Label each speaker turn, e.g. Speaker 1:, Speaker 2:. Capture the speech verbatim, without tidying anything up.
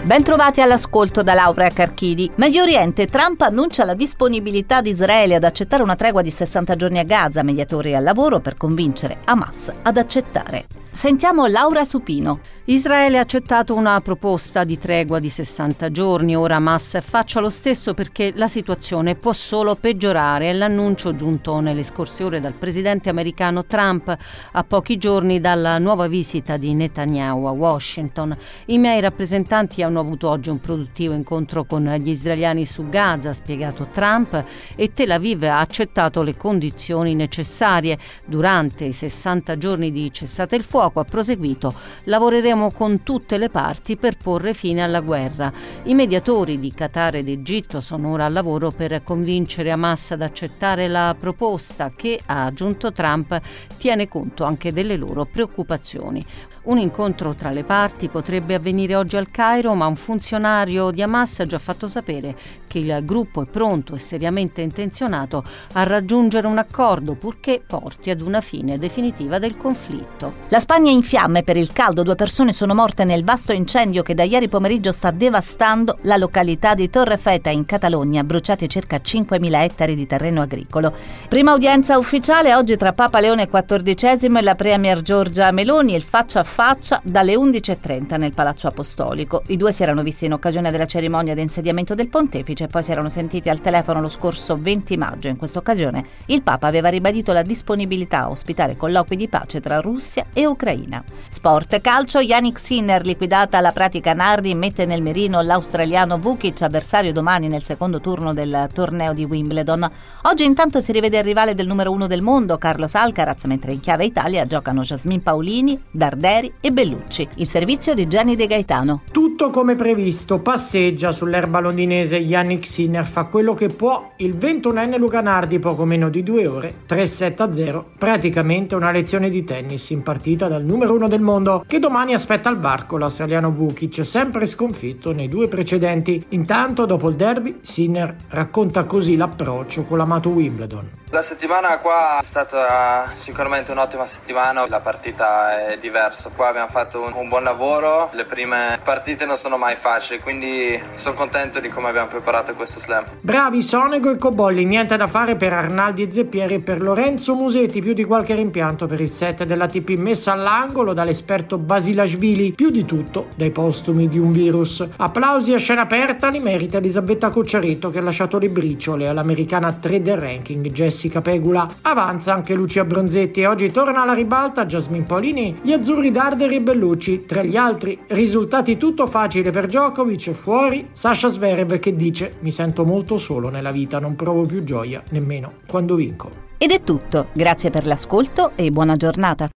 Speaker 1: Ben trovati all'ascolto da Laura Carchidi. Medio Oriente, Trump annuncia la disponibilità di Israele ad accettare una tregua di sessanta giorni a Gaza, mediatori al lavoro per convincere Hamas ad accettare. Sentiamo Laura Supino.
Speaker 2: Israele ha accettato una proposta di tregua di sessanta giorni, ora Hamas faccia lo stesso perché la situazione può solo peggiorare. È l'annuncio giunto nelle scorse ore dal presidente americano Trump a pochi giorni dalla nuova visita di Netanyahu a Washington. I miei rappresentanti hanno avuto oggi un produttivo incontro con gli israeliani su Gaza, ha spiegato Trump, e Tel Aviv ha accettato le condizioni necessarie. Durante i sessanta giorni di cessate il fuoco, ha proseguito, lavoreremo con tutte le parti per porre fine alla guerra. I mediatori di Qatar ed Egitto sono ora al lavoro per convincere Hamas ad accettare la proposta che, ha aggiunto Trump, tiene conto anche delle loro preoccupazioni. Un incontro tra le parti potrebbe avvenire oggi al Cairo, ma un funzionario di Hamas ha già fatto sapere che il gruppo è pronto e seriamente intenzionato a raggiungere un accordo, purché porti ad una fine definitiva del conflitto.
Speaker 1: La Spagna è in fiamme per il caldo. Due persone sono morte nel vasto incendio che da ieri pomeriggio sta devastando la località di Torrefeta in Catalogna, bruciati circa cinquemila ettari di terreno agricolo. Prima udienza ufficiale oggi tra Papa Leone quattordicesimo e la premier Giorgia Meloni, il faccia a faccia dalle undici e trenta nel Palazzo Apostolico. I due si erano visti in occasione della cerimonia di insediamento del pontefice e poi si erano sentiti al telefono lo scorso venti maggio. In questa occasione il Papa aveva ribadito la disponibilità a ospitare colloqui di pace tra Russia e Ucraina. Sport, calcio, Jannik Sinner, liquidata la pratica Nardi, mette nel mirino l'australiano Vukic, avversario domani nel secondo turno del torneo di Wimbledon. Oggi intanto si rivede il rivale del numero uno del mondo, Carlos Alcaraz, mentre in chiave Italia giocano Jasmine Paolini, Darderi e Bellucci. Il servizio di Gianni De Gaetano.
Speaker 3: Tutto come previsto, passeggia sull'erba londinese, Jannik Sinner fa quello che può, il ventunenne Luca Nardi poco meno di due ore, tre sette a zero, praticamente una lezione di tennis impartita dal numero uno del mondo, che domani aspetta al varco l'australiano Vukic, sempre sconfitto nei due precedenti. Intanto, dopo il derby, Sinner racconta così l'approccio con l'amato Wimbledon.
Speaker 4: La settimana qua è stata sicuramente un'ottima settimana, la partita è diversa, qua abbiamo fatto un, un buon lavoro, le prime partite non sono mai facili, quindi sono contento di come abbiamo preparato questo slam.
Speaker 3: Bravi Sonego e Cobolli, niente da fare per Arnaldi e Zeppieri e per Lorenzo Musetti, più di qualche rimpianto per il set della T P messa all'angolo dall'esperto Basilashvili, più di tutto dai postumi di un virus. Applausi a scena aperta li merita Elisabetta Cocciaretto, che ha lasciato le briciole all'americana tre del ranking Jessica Pegula. Avanza anche Lucia Bronzetti e oggi torna alla ribalta Jasmine Paolini, gli azzurri Darderi e Bellucci. Tra gli altri risultati tutto facile per Djokovic, fuori Sasha Zverev che dice: mi sento molto solo nella vita, non provo più gioia nemmeno quando vinco.
Speaker 1: Ed è tutto, grazie per l'ascolto e buona giornata.